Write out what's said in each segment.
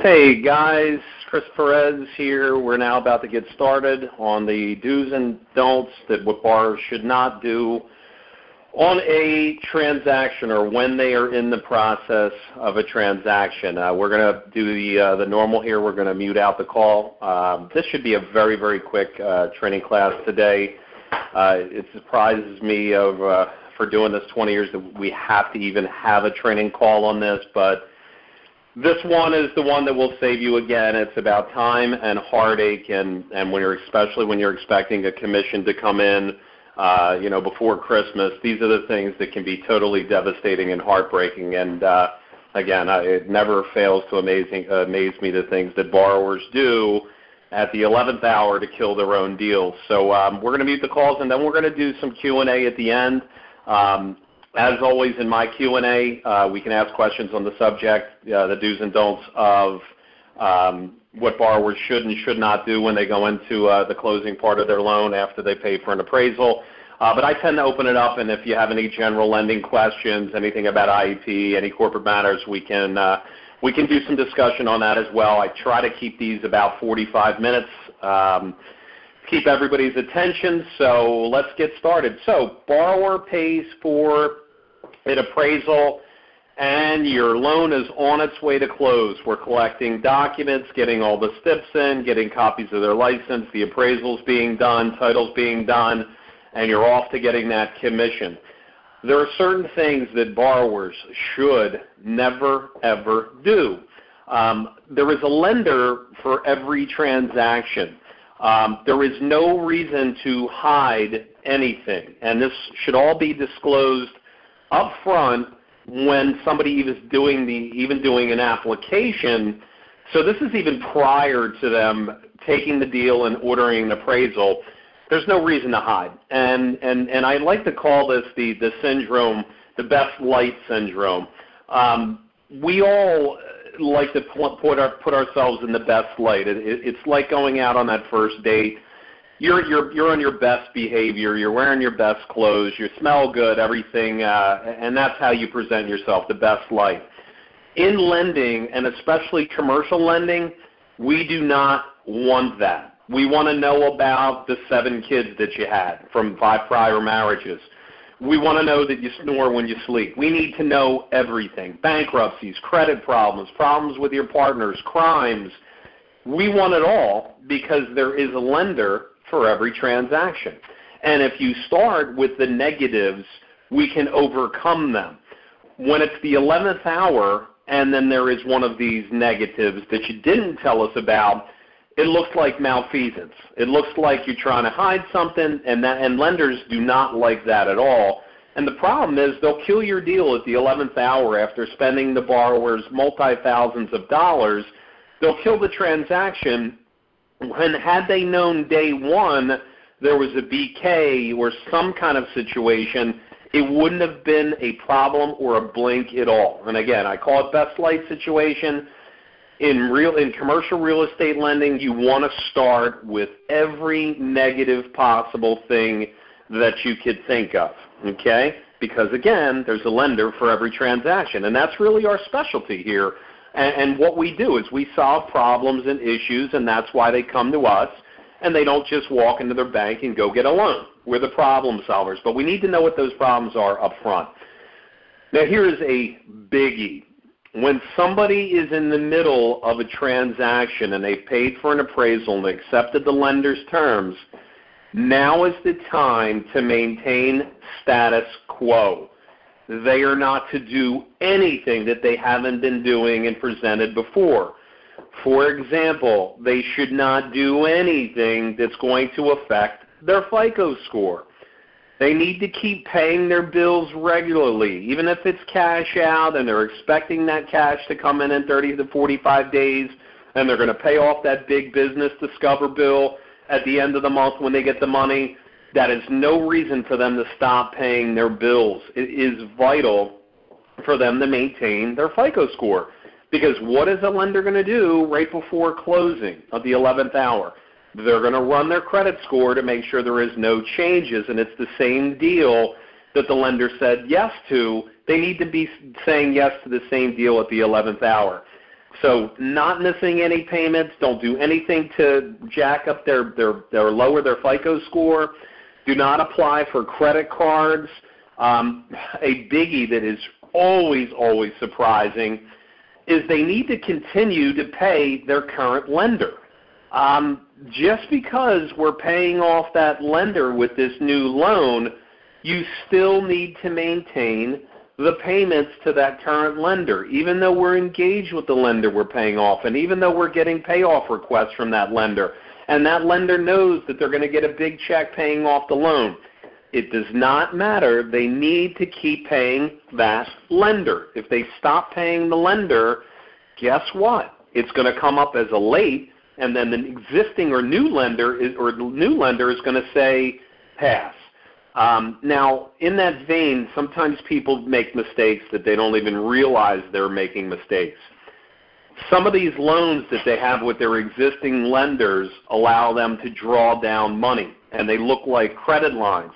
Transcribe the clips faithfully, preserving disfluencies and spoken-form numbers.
Hey guys, Chris Perez here. We're now about to get started on the do's and don'ts that what borrowers should not do on a transaction or when they are in the process of a transaction. Uh, we're going to do the uh, the normal here. We're going to mute out the call. Um, this should be a very, very quick uh, training class today. Uh, it surprises me of uh, for doing this twenty years that we have to even have a training call on this, but this one is the one that will save you again. It's about time and heartache, and, and when you're especially when you're expecting a commission to come in, uh, you know, before Christmas. These are the things that can be totally devastating and heartbreaking. And uh, again, I, it never fails to amazing, uh, amaze me the things that borrowers do at the eleventh hour to kill their own deals. So um, we're going to mute the calls, and then we're going to do some Q and A at the end. Um, As always, in my Q and A, uh, we can ask questions on the subject, uh, the do's and don'ts of um, what borrowers should and should not do when they go into uh, the closing part of their loan after they pay for an appraisal. Uh, but I tend to open it up, and if you have any general lending questions, anything about I E P, any corporate matters, we can uh, we can do some discussion on that as well. I try to keep these about forty-five minutes. Um, keep everybody's attention, so let's get started. So borrower pays for an appraisal, and your loan is on its way to close. We're collecting documents, getting all the steps in, getting copies of their license, the appraisal's being done, title's being done, and you're off to getting that commission. There are certain things that borrowers should never, ever do. Um, there is a lender for every transaction. Um, there is no reason to hide anything, and this should all be disclosed up front when somebody is doing the even doing an application. So this is even prior to them taking the deal and ordering an appraisal. There's no reason to hide, and and and I like to call this the the syndrome, the best light syndrome. Um, we all like to put our put ourselves in the best light. It, it, it's like going out on that first date. You're you're you're on your best behavior. You're wearing your best clothes. You smell good. Everything, uh, and that's how you present yourself, the best light. In lending, and especially commercial lending, we do not want that. We want to know about the seven kids that you had from five prior marriages. We want to know that you snore when you sleep. We need to know everything: bankruptcies, credit problems, problems with your partners, crimes. We want it all because there is a lender for every transaction. And if you start with the negatives, we can overcome them. When it's the eleventh hour and then there is one of these negatives that you didn't tell us about, it looks like malfeasance. It looks like you're trying to hide something, and that, and lenders do not like that at all. And the problem is they'll kill your deal at the eleventh hour after spending the borrower's multi-thousands of dollars. They'll kill the transaction when, had they known day one there was a B K or some kind of situation, it wouldn't have been a problem or a blink at all. And again, I call it best light situation. In real, in commercial real estate lending, you want to start with every negative possible thing that you could think of, okay? Because again, there's a lender for every transaction, and that's really our specialty here. And, and what we do is we solve problems and issues, and that's why they come to us, and they don't just walk into their bank and go get a loan. We're the problem solvers, but we need to know what those problems are up front. Now, here is a biggie. When somebody is in the middle of a transaction and they've paid for an appraisal and accepted the lender's terms, now is the time to maintain status quo. They are not to do anything that they haven't been doing and presented before. For example, they should not do anything that's going to affect their FICO score. They need to keep paying their bills regularly, even if it's cash out and they're expecting that cash to come in in thirty to forty-five days, and they're going to pay off that big business Discover bill at the end of the month when they get the money. That is no reason for them to stop paying their bills. It is vital for them to maintain their FICO score, because what is a lender going to do right before closing of the eleventh hour? They're going to run their credit score to make sure there is no changes, and it's the same deal that the lender said yes to. They need to be saying yes to the same deal at the eleventh hour. So not missing any payments, don't do anything to jack up their, their, their lower their FICO score. Do not apply for credit cards. Um, a biggie that is always, always surprising is they need to continue to pay their current lender. Um, just because we're paying off that lender with this new loan, you still need to maintain the payments to that current lender. Even though we're engaged with the lender we're paying off, and even though we're getting payoff requests from that lender, and that lender knows that they're going to get a big check paying off the loan, it does not matter. They need to keep paying that lender. If they stop paying the lender, guess what? It's going to come up as a late, and then the existing or new lender is, or new lender is going to say pass. Um, now, in that vein, sometimes people make mistakes that they don't even realize they're making mistakes. Some of these loans that they have with their existing lenders allow them to draw down money, and they look like credit lines.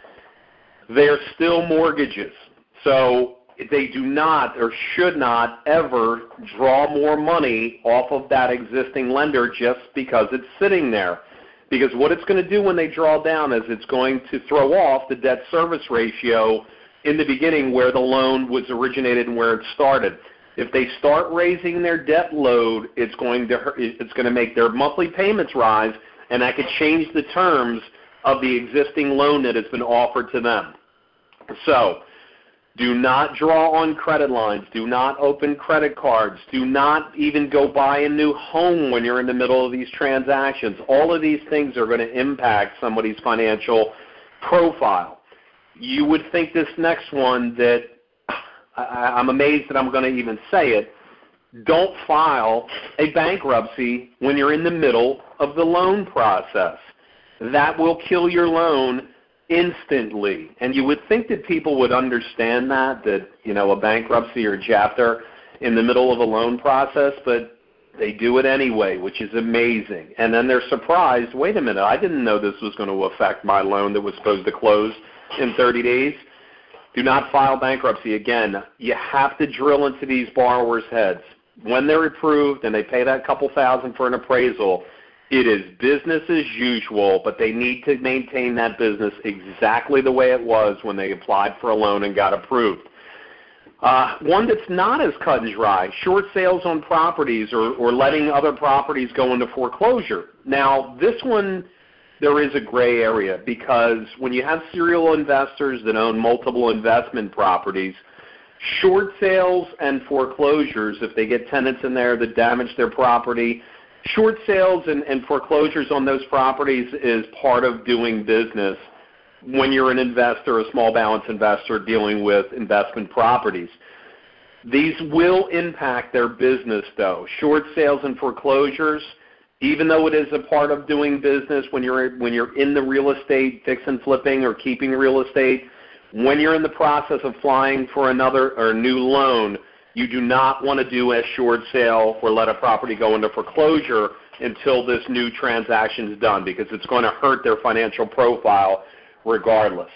They're still mortgages, so they do not or should not ever draw more money off of that existing lender just because it's sitting there. Because what it's going to do when they draw down is it's going to throw off the debt service ratio in the beginning where the loan was originated and where it started. If they start raising their debt load, it's going to it's going to make their monthly payments rise, and that could change the terms of the existing loan that has been offered to them. So do not draw on credit lines. Do not open credit cards. Do not even go buy a new home when you're in the middle of these transactions. All of these things are going to impact somebody's financial profile. You would think this next one that I, I'm amazed that I'm going to even say it. Don't file a bankruptcy when you're in the middle of the loan process. That will kill your loan instantly. And you would think that people would understand that, that, you know, a bankruptcy or chapter in the middle of a loan process, but they do it anyway, which is amazing. And then they're surprised, wait a minute, I didn't know this was going to affect my loan that was supposed to close in thirty days. Do not file bankruptcy. Again, you have to drill into these borrowers' heads. When they're approved and they pay that couple thousand for an appraisal, it is business as usual, but they need to maintain that business exactly the way it was when they applied for a loan and got approved. Uh, one that's not as cut and dry, short sales on properties or, or letting other properties go into foreclosure. Now, this one, there is a gray area because when you have serial investors that own multiple investment properties, short sales and foreclosures, if they get tenants in there that damage their property, short sales and, and foreclosures on those properties is part of doing business when you're an investor, a small balance investor dealing with investment properties. These will impact their business, though. Short sales and foreclosures, even though it is a part of doing business when you're when you're in the real estate, fix and flipping or keeping real estate, when you're in the process of applying for another or new loan, you do not want to do a short sale or let a property go into foreclosure until this new transaction is done because it's going to hurt their financial profile regardless.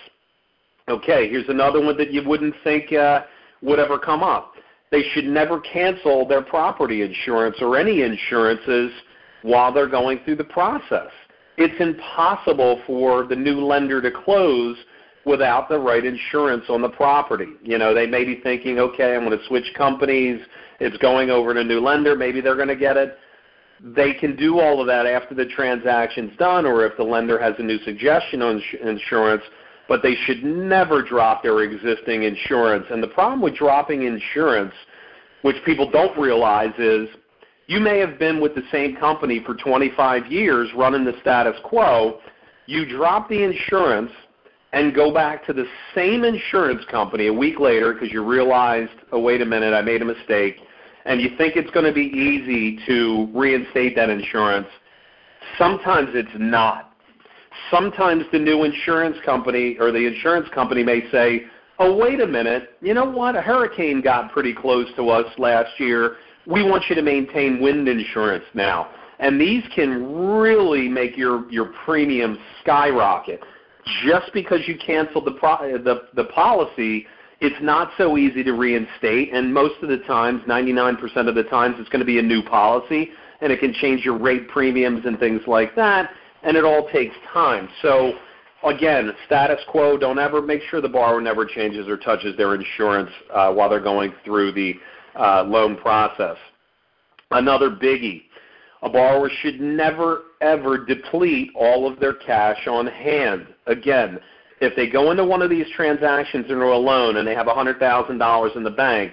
Okay, here's another one that you wouldn't think uh, would ever come up. They should never cancel their property insurance or any insurances while they're going through the process. It's impossible for the new lender to close without the right insurance on the property. You know, they may be thinking, okay, I'm going to switch companies. It's going over to a new lender. Maybe they're going to get it. They can do all of that after the transaction's done or if the lender has a new suggestion on insurance, but they should never drop their existing insurance. And the problem with dropping insurance, which people don't realize, is you may have been with the same company for twenty-five years running the status quo. You drop the insurance and go back to the same insurance company a week later because you realized, oh, wait a minute, I made a mistake, and you think it's going to be easy to reinstate that insurance. Sometimes it's not. Sometimes the new insurance company or the insurance company may say, oh, wait a minute, you know what, a hurricane got pretty close to us last year. We want you to maintain wind insurance now. And these can really make your, your premium skyrocket. Just because you canceled the, pro- the the policy it's not so easy to reinstate, and most of the times, ninety-nine percent of the times, it's going to be a new policy, and it can change your rate premiums and things like that, and it all takes time. So, again, status quo, don't ever make sure the borrower never changes or touches their insurance uh, while they're going through the uh, loan process. Another biggie, a borrower should never, ever deplete all of their cash on hand. Again, if they go into one of these transactions into a loan and they have one hundred thousand dollars in the bank,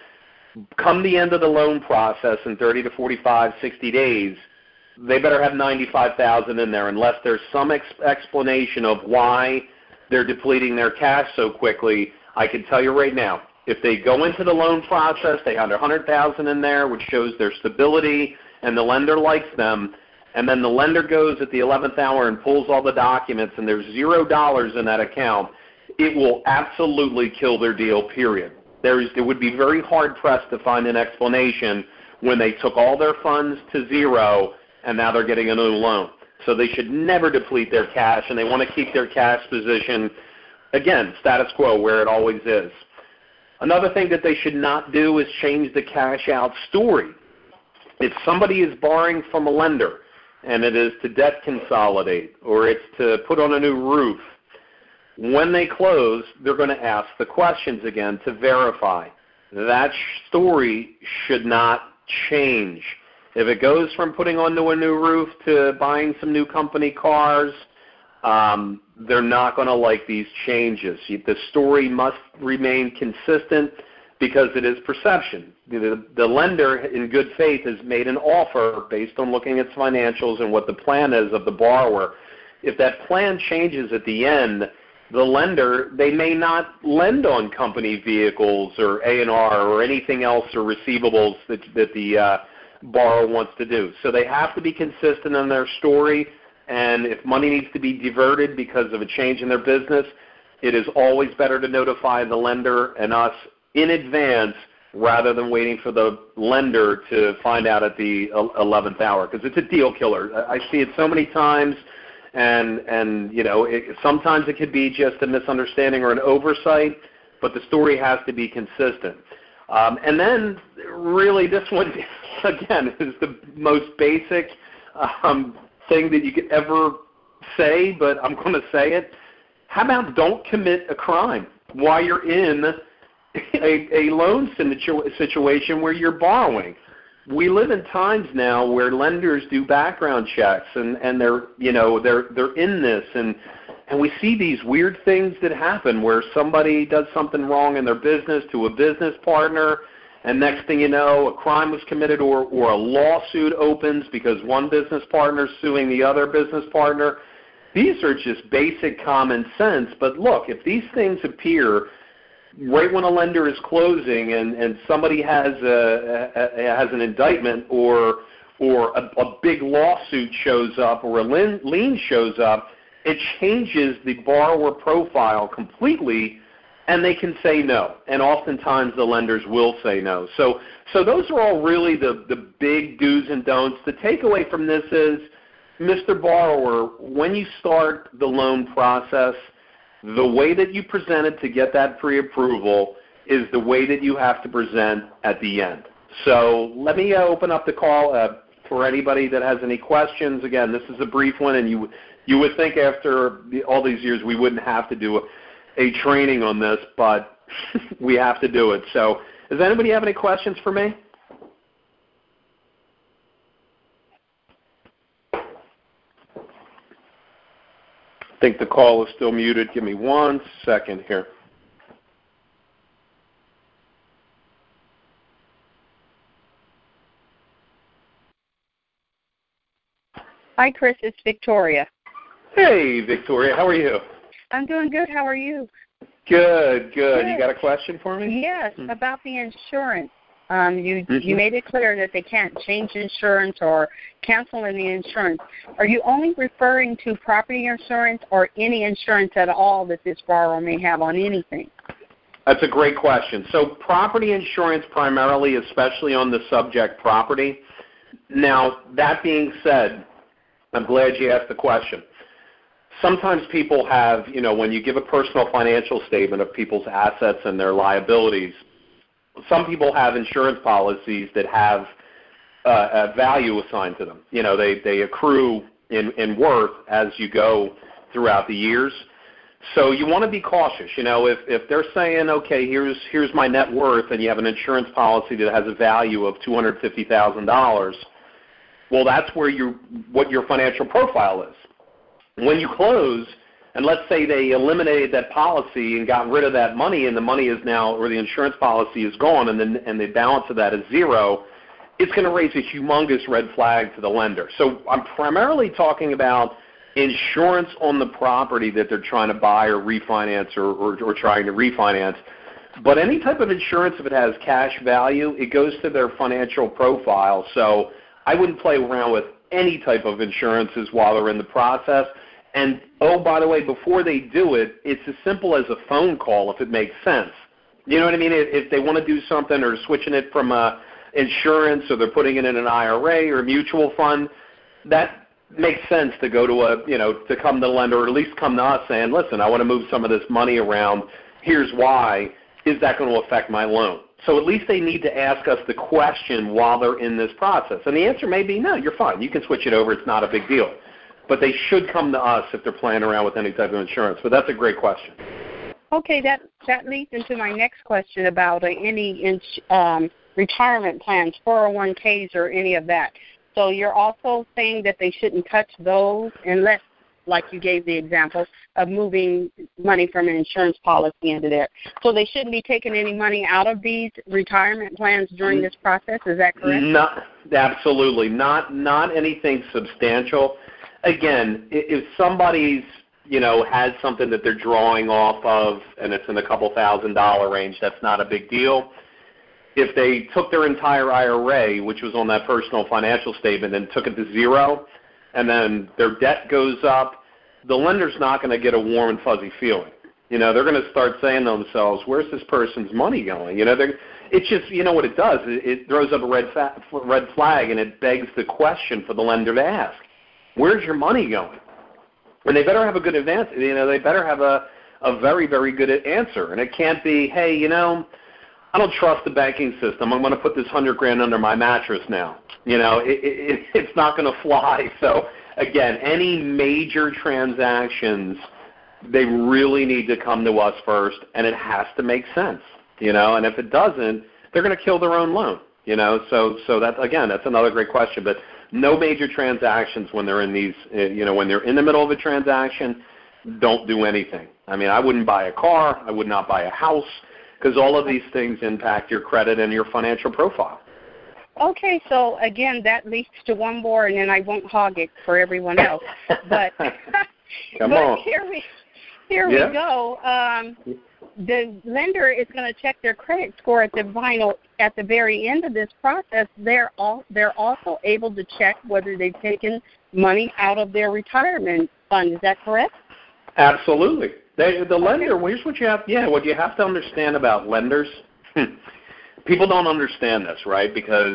come the end of the loan process in thirty to forty-five, sixty days, they better have ninety-five thousand dollars in there unless there's some ex- explanation of why they're depleting their cash so quickly. I can tell you right now, if they go into the loan process, they have one hundred thousand dollars in there, which shows their stability, and the lender likes them, and then the lender goes at the eleventh hour and pulls all the documents and there's zero dollars in that account, it will absolutely kill their deal, period. There is, it would be very hard-pressed to find an explanation when they took all their funds to zero and now they're getting a new loan. So they should never deplete their cash, and they want to keep their cash position, again, status quo, where it always is. Another thing that they should not do is change the cash out story. If somebody is borrowing from a lender and it is to debt consolidate or it's to put on a new roof, when they close, they're going to ask the questions again to verify. That story should not change. If it goes from putting onto a new roof to buying some new company cars, um, they're not going to like these changes. The story must remain consistent because it is perception. The, the lender, in good faith, has made an offer based on looking at its financials and what the plan is of the borrower. If that plan changes at the end, the lender, they may not lend on company vehicles or A and R or anything else or receivables that, that the uh, borrower wants to do. So they have to be consistent in their story, and if money needs to be diverted because of a change in their business, it is always better to notify the lender and us in advance rather than waiting for the lender to find out at the eleventh hour, because it's a deal killer. I see it so many times, and, and you know, it, sometimes it could be just a misunderstanding or an oversight, but the story has to be consistent. Um, and then, really, this one, again, is the most basic um, thing that you could ever say, but I'm going to say it. How about don't commit a crime while you're in a, a loan situation where you're borrowing? We live in times now where lenders do background checks, and, and they're, you know, they're they're in this, and and we see these weird things that happen where somebody does something wrong in their business to a business partner, and next thing you know, a crime was committed or, or a lawsuit opens because one business partner is suing the other business partner. These are just basic common sense, but look, if these things appear right when a lender is closing and, and somebody has a, a, has an indictment or or a, a big lawsuit shows up or a lien, lien shows up, it changes the borrower profile completely, and they can say no. And oftentimes the lenders will say no. So so those are all really the, the big do's and don'ts. The takeaway from this is, Mister Borrower, when you start the loan process, the way that you presented to get that pre-approval is the way that you have to present at the end. So let me uh, open up the call uh, for anybody that has any questions. Again, this is a brief one, and you you would think after the, all these years we wouldn't have to do a, a training on this, but we have to do it. So does anybody have any questions for me? I think the call is still muted. Give me one second here. Hi, Chris. It's Victoria. Hey, Victoria. How are you? I'm doing good. How are you? Good, good. good. You got a Good. question for me? Yes, Hmm. about the insurance. Um, you Mhm. you made it clear that they can't change insurance or cancel any insurance. Are you only referring to property insurance or any insurance at all that this borrower may have on anything? That's a great question. So property insurance primarily, especially on the subject property. Now, that being said, I'm glad you asked the question. sometimes people have, you know, when you give a personal financial statement of people's assets and their liabilities, some people have insurance policies that have uh, a value assigned to them. You know, they, they accrue in, in worth as you go throughout the years. So you want to be cautious. You know, if, if they're saying, okay, here's here's my net worth, and you have an insurance policy that has a value of two hundred fifty thousand dollars, well, that's where you what your financial profile is. When you close, and let's say they eliminated that policy and got rid of that money, and the money is now, or the insurance policy is gone, and then and the balance of that is zero, it's going to raise a humongous red flag to the lender. So I'm primarily talking about insurance on the property that they're trying to buy or refinance or, or, or trying to refinance. But any type of insurance, if it has cash value, it goes to their financial profile. So I wouldn't play around with any type of insurances while they're in the process. And, oh, by the way, before they do it, it's as simple as a phone call if it makes sense. You know what I mean? If they want to do something or switching it from a insurance or they're putting it in an I R A or a mutual fund, that makes sense to go to a, you know, to come to the lender or at least come to us saying, listen, I want to move some of this money around. Here's why. Is that going to affect my loan? So at least they need to ask us the question while they're in this process. And the answer may be, no, you're fine. You can switch it over. It's not a big deal. But they should come to us if they're playing around with any type of insurance. But that's a great question. Okay, that, that leads into my next question about uh, any in, um, retirement plans, four oh one Ks or any of that. So you're also saying that they shouldn't touch those unless, like you gave the example, of moving money from an insurance policy into there. So they shouldn't be taking any money out of these retirement plans during this process. Is that correct? Not, absolutely. Not not anything substantial. Again, if somebody's, you know, has something that they're drawing off of and it's in a couple thousand dollar range, that's not a big deal. If they took their entire I R A, which was on that personal financial statement, and took it to zero, and then their debt goes up, the lender's not going to get a warm and fuzzy feeling. You know, they're going to start saying to themselves, where's this person's money going? You know, it's just, you know what it does? It, it throws up a red, fa- red flag, and it begs the question for the lender to ask, where's your money going? And they better have a good advance. You know, they better have a, a very, very good answer. And it can't be, hey, you know, I don't trust the banking system. I'm going to put this hundred grand under my mattress now. You know, it, it, it's not going to fly. So, again, any major transactions, they really need to come to us first, and it has to make sense. You know, and if it doesn't, they're going to kill their own loan. You know, so so that again, that's another great question. But no major transactions when they're in these. You know, when they're in the middle of a transaction, don't do anything. I mean, I wouldn't buy a car. I would not buy a house. Because all of these things impact your credit and your financial profile. Okay, so again, that leads to one more, and then I won't hog it for everyone else. But, Come but on. here we here yeah. we go. Um, the lender is going to check their credit score at the final at the very end of this process. They're all they're also able to check whether they've taken money out of their retirement fund. Is that correct? Absolutely. They, the lender, okay. here's what you have, yeah, what you have to understand about lenders. People don't understand this, right? Because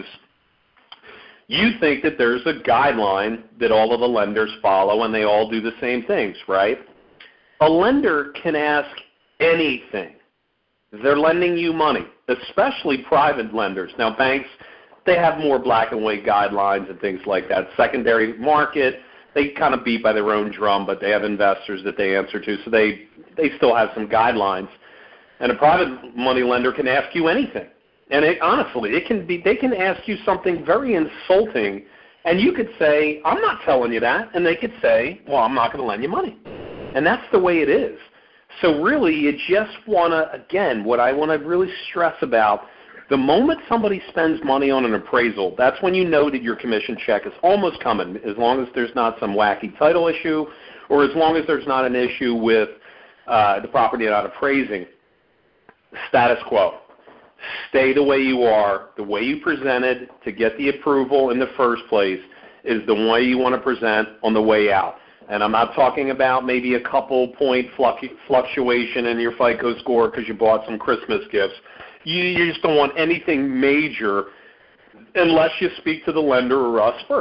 you think that there's a guideline that all of the lenders follow and they all do the same things, right? A lender can ask anything. They're lending you money, especially private lenders. Now, banks, they have more black and white guidelines and things like that. Secondary market, they kind of beat by their own drum, but they have investors that they answer to, so they, they still have some guidelines. And a private money lender can ask you anything. And it, honestly, it can be, they can ask you something very insulting, and you could say, I'm not telling you that, and they could say, well, I'm not going to lend you money. And that's the way it is. So really, you just want to, again, what I want to really stress about, the moment somebody spends money on an appraisal, that's when you know that your commission check is almost coming, as long as there's not some wacky title issue or as long as there's not an issue with uh, the property not appraising. Status quo. Stay the way you are. The way you presented to get the approval in the first place is the way you want to present on the way out. And I'm not talking about maybe a couple point fluctuation in your FICO score because you bought some Christmas gifts. You, you just don't want anything major unless you speak to the lender or us first.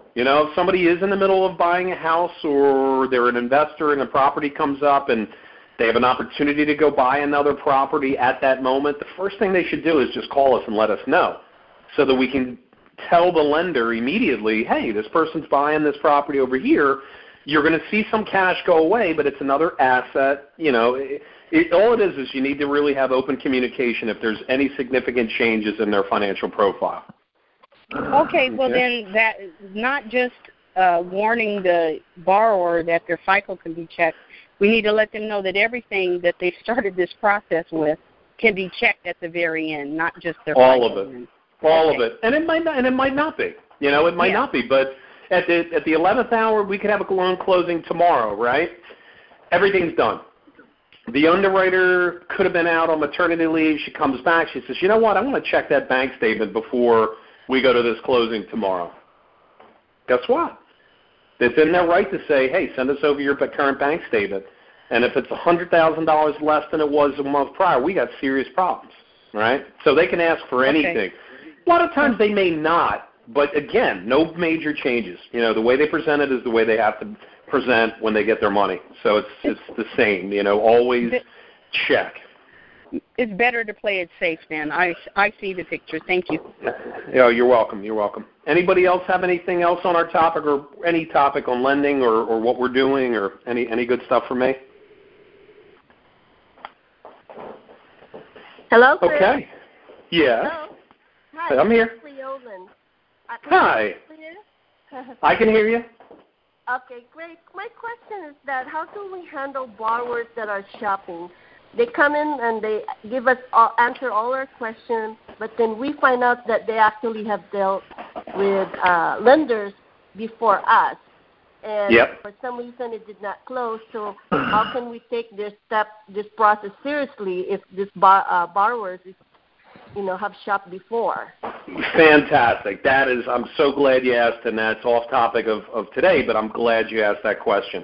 You know, if somebody is in the middle of buying a house or they're an investor and a property comes up and they have an opportunity to go buy another property at that moment, the first thing they should do is just call us and let us know so that we can tell the lender immediately, hey, this person's buying this property over here. You're going to see some cash go away, but it's another asset. You know, it, it, all it is is you need to really have open communication if there's any significant changes in their financial profile. Okay, well okay. then that is not just uh, warning the borrower that their FICO can be checked. We need to let them know that everything that they started this process with can be checked at the very end, not just their all FICO. of it, all okay. of it, and it might not, and it might not be. You know, it might yeah. not be, but at the at the eleventh hour, we could have a loan closing tomorrow, right? Everything's done. The underwriter could have been out on maternity leave. She comes back. She says, you know what? I want to check that bank statement before we go to this closing tomorrow. Guess what? It's in their right to say, hey, send us over your current bank statement. And if it's one hundred thousand dollars less than it was a month prior, we got serious problems, right? So they can ask for anything. Okay. A lot of times they may not, but again, no major changes. You know, the way they present it is the way they have to present when they get their money. So it's it's the same, you know, always check. It's better to play it safe then. I, I see the picture. Thank you. Yeah, you're welcome. You're welcome. Anybody else have anything else on our topic or any topic on lending or, or what we're doing or any, any good stuff for me? Hello, Chris. Okay. Yeah. Hello. Hi. I'm here. Uh, Hi. I can hear you. Okay, great. My question is that how do we handle borrowers that are shopping? They come in and they give us all, answer all our questions, but then we find out that they actually have dealt with uh, lenders before us, and yep. for some reason it did not close. So how can we take this step, this process seriously if this bar, uh, borrowers, is, you know, have shopped before? Fantastic. That is, I'm so glad you asked, and that's off topic of, of today, but I'm glad you asked that question.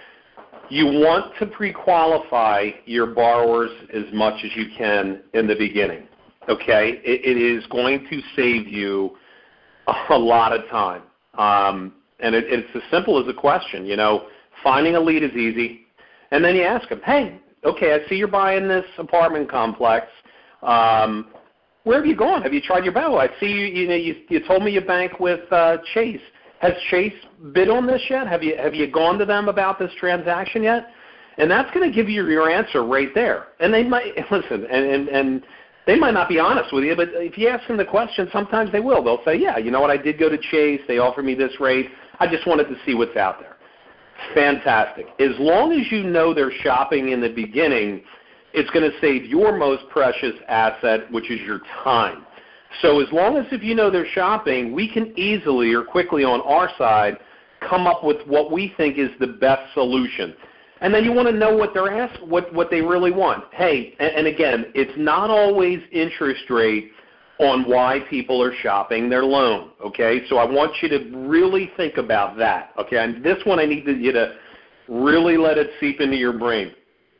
You want to pre-qualify your borrowers as much as you can in the beginning, okay? It, it is going to save you a lot of time. Um, and it, it's as simple as a question. You know, finding a lead is easy. And then you ask them, hey, okay, I see you're buying this apartment complex. Um, where have you gone? Have you tried your bank? I see you, you know, you, you told me you bank with uh, Chase. Has Chase bid on this yet? Have you have you gone to them about this transaction yet? And that's going to give you your answer right there. And they might listen, and, and, and they might not be honest with you, but if you ask them the question, sometimes they will. They'll say, yeah, you know what, I did go to Chase. They offered me this rate. I just wanted to see what's out there. Fantastic. As long as you know they're shopping in the beginning, it's going to save your most precious asset, which is your time. So as long as if you know they're shopping, we can easily or quickly on our side come up with what we think is the best solution. And then you want to know what they're asked, what, what they really want. Hey, and, and again, it's not always interest rate on why people are shopping their loan, okay? So I want you to really think about that, okay? And this one I need you to really let it seep into your brain.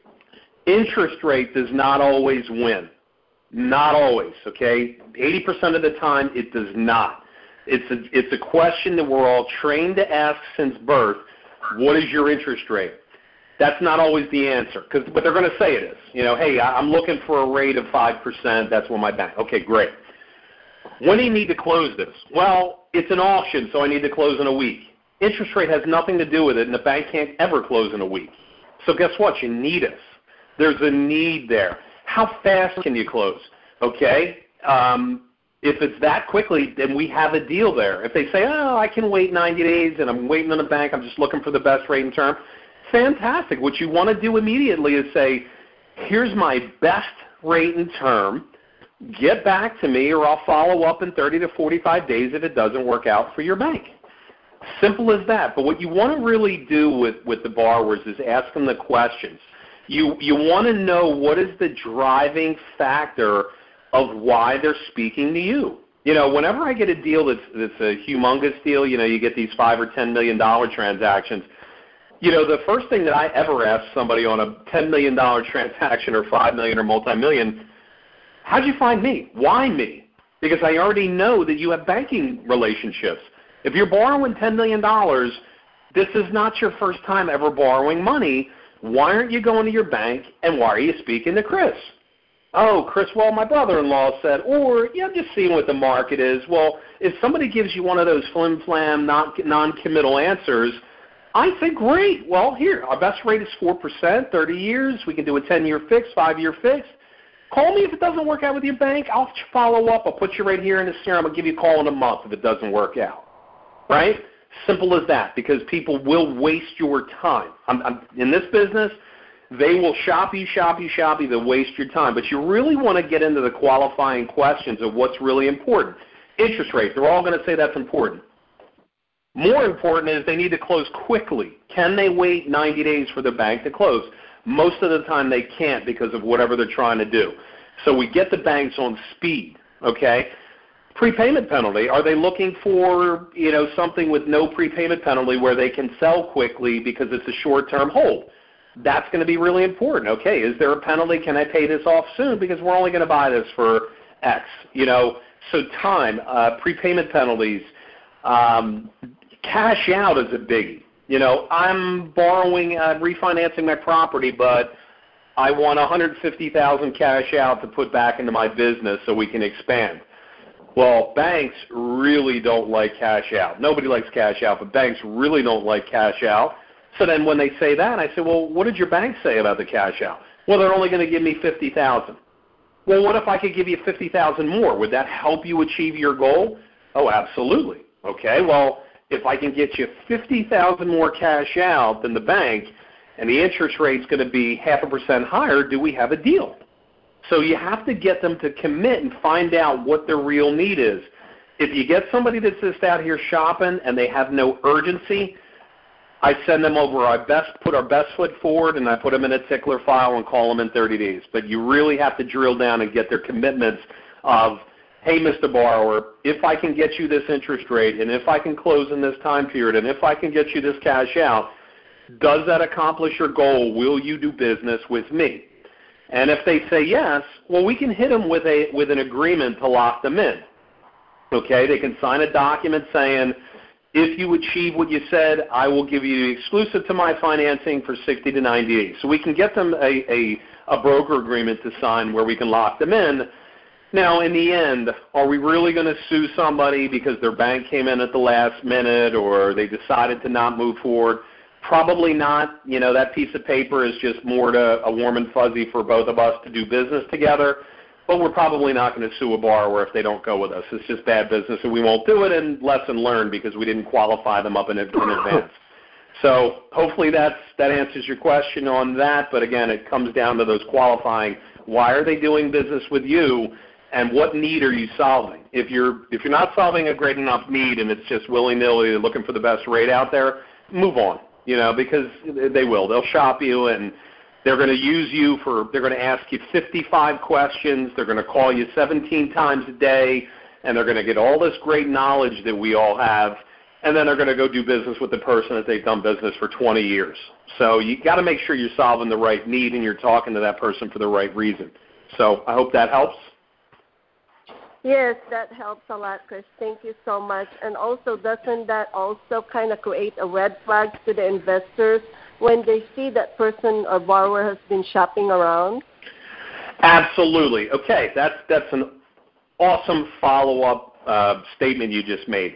Interest rate does not always win. Not always, okay? eighty percent of the time, it does not. It's a, it's a question that we're all trained to ask since birth. What is your interest rate? That's not always the answer, cause, but they're going to say it is. You know, hey, I'm looking for a rate of five percent. That's what my bank. Okay, great. When do you need to close this? Well, it's an auction, so I need to close in a week. Interest rate has nothing to do with it, and the bank can't ever close in a week. So guess what? You need us. There's a need there. How fast can you close? Okay. Um, if it's that quickly, then we have a deal there. If they say, oh, I can wait ninety days and I'm waiting on the bank, I'm just looking for the best rate and term, fantastic. What you want to do immediately is say, here's my best rate and term. Get back to me or I'll follow up in thirty to forty-five days if it doesn't work out for your bank. Simple as that. But what you want to really do with, with the borrowers is ask them the questions. You you want to know what is the driving factor of why they're speaking to you. You know, whenever I get a deal that's that's a humongous deal, you know, you get these five or ten million dollar transactions. You know, the first thing that I ever ask somebody on a ten million dollar transaction or five million or multi-million, how'd you find me? Why me? Because I already know that you have banking relationships. If you're borrowing ten million dollars, this is not your first time ever borrowing money. Why aren't you going to your bank, and why are you speaking to Chris? Oh, Chris, well, my brother-in-law said, or, yeah, I'm just seeing what the market is. Well, if somebody gives you one of those flim-flam, non-committal answers, I say, great. Well, here, our best rate is four percent, thirty years. We can do a ten-year fix, five-year fix. Call me if it doesn't work out with your bank. I'll follow up. I'll put you right here in the C R M. I'll give you a call in a month if it doesn't work out. Right? Simple as that, because people will waste your time. I'm, I'm, in this business, they will shop you, shop you, shop you. They'll waste your time. But you really want to get into the qualifying questions of what's really important. Interest rates, they're all going to say that's important. More important is they need to close quickly. Can they wait ninety days for the bank to close? Most of the time they can't because of whatever they're trying to do. So we get the banks on speed, okay? Prepayment penalty, are they looking for, you know, something with no prepayment penalty where they can sell quickly because it's a short-term hold? That's going to be really important. Okay, is there a penalty? Can I pay this off soon because we're only going to buy this for X? You know, so time, uh, prepayment penalties, um, cash out is a biggie. You know, I'm borrowing, uh, refinancing my property, but I want one hundred fifty thousand dollars cash out to put back into my business so we can expand. Well, banks really don't like cash out. Nobody likes cash out, but banks really don't like cash out. So then when they say that, I say, well, what did your bank say about the cash out? Well, they're only going to give me fifty thousand dollars. Well, what if I could give you fifty thousand dollars more? Would that help you achieve your goal? Oh, absolutely. Okay, well, if I can get you fifty thousand dollars more cash out than the bank and the interest rate's going to be half a percent higher, do we have a deal? So you have to get them to commit and find out what their real need is. If you get somebody that's just out here shopping and they have no urgency, I send them over our best, put our best foot forward, and I put them in a tickler file and call them in thirty days. But you really have to drill down and get their commitments of, hey, Mister Borrower, if I can get you this interest rate, and if I can close in this time period, and if I can get you this cash out, does that accomplish your goal? Will you do business with me? And if they say yes, well, we can hit them with a with an agreement to lock them in. Okay, they can sign a document saying, if you achieve what you said, I will give you exclusive to my financing for sixty to ninety days. So we can get them a, a, a broker agreement to sign where we can lock them in. Now, in the end, are we really going to sue somebody because their bank came in at the last minute or they decided to not move forward? Probably not. You know, that piece of paper is just more to a warm and fuzzy for both of us to do business together. But we're probably not going to sue a borrower if they don't go with us. It's just bad business, and we won't do it, and lesson learned because we didn't qualify them up in, in advance. So hopefully that's, that answers your question on that. But, again, it comes down to those qualifying. Why are they doing business with you, and what need are you solving? If you're, if you're not solving a great enough need and it's just willy-nilly looking for the best rate out there, move on, you know, because they will. They'll shop you, and they're going to use you for, they're going to ask you fifty-five questions. They're going to call you seventeen times a day, and they're going to get all this great knowledge that we all have, and then they're going to go do business with the person that they've done business for twenty years. So you got to make sure you're solving the right need and you're talking to that person for the right reason. So I hope that helps. Yes, that helps a lot, Chris. Thank you so much. And also, doesn't that also kind of create a red flag to the investors when they see that person or borrower has been shopping around? Absolutely. Okay, that's that's an awesome follow-up uh, statement you just made.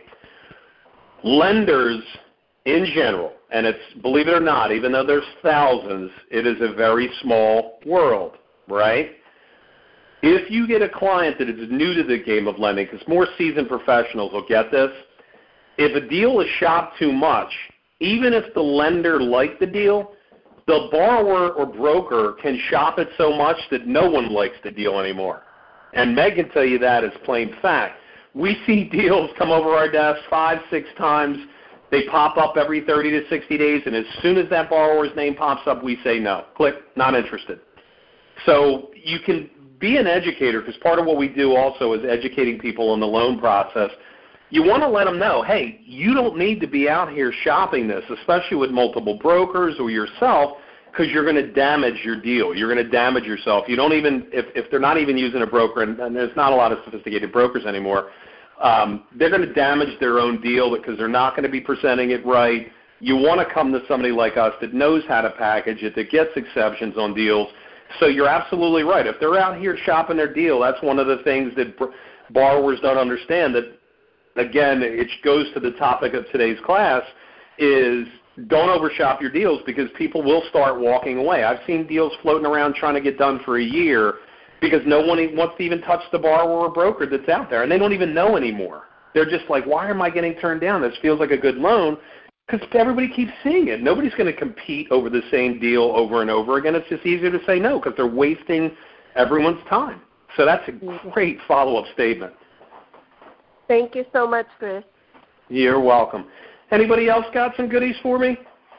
Lenders in general, and it's, believe it or not, even though there's thousands, it is a very small world, right? If you get a client that is new to the game of lending, because more seasoned professionals will get this, if a deal is shopped too much, even if the lender liked the deal, the borrower or broker can shop it so much that no one likes the deal anymore. And Meg can tell you that as plain fact. We see deals come over our desk five, six times. They pop up every thirty to sixty days, and as soon as that borrower's name pops up, we say no. Click, not interested. So you can be an educator, because part of what we do also is educating people in the loan process. You want to let them know, hey, you don't need to be out here shopping this, especially with multiple brokers or yourself, because you're going to damage your deal. You're going to damage yourself. You don't even, if, if they're not even using a broker, and, and there's not a lot of sophisticated brokers anymore, Um, they're going to damage their own deal because they're not going to be presenting it right. You want to come to somebody like us that knows how to package it, that gets exceptions on deals. So you're absolutely right. If they're out here shopping their deal, that's one of the things that borrowers don't understand. That, again, it goes to the topic of today's class, is don't overshop your deals because people will start walking away. I've seen deals floating around trying to get done for a year because no one wants to even touch the borrower or broker that's out there, and they don't even know anymore. They're just like, why am I getting turned down? This feels like a good loan. Because everybody keeps seeing it. Nobody's going to compete over the same deal over and over again. It's just easier to say no because they're wasting everyone's time. So that's a great follow-up statement. Thank you so much, Chris. You're welcome. Anybody else got some goodies for me?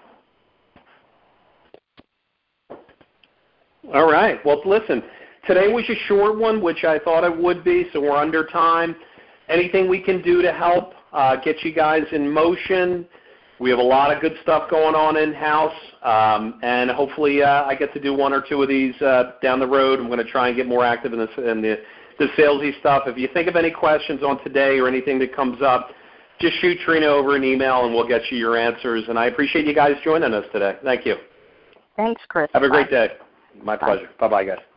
All right. Well, listen, today was a short one, which I thought it would be, so we're under time. Anything we can do to help uh, get you guys in motion? We have a lot of good stuff going on in-house, um, and hopefully uh, I get to do one or two of these uh, down the road. I'm going to try and get more active in, this, in the, the salesy stuff. If you think of any questions on today or anything that comes up, just shoot Trina over an email, and we'll get you your answers. And I appreciate you guys joining us today. Thank you. Thanks, Chris. Have a Bye. great day. My Bye. pleasure. Bye-bye, guys.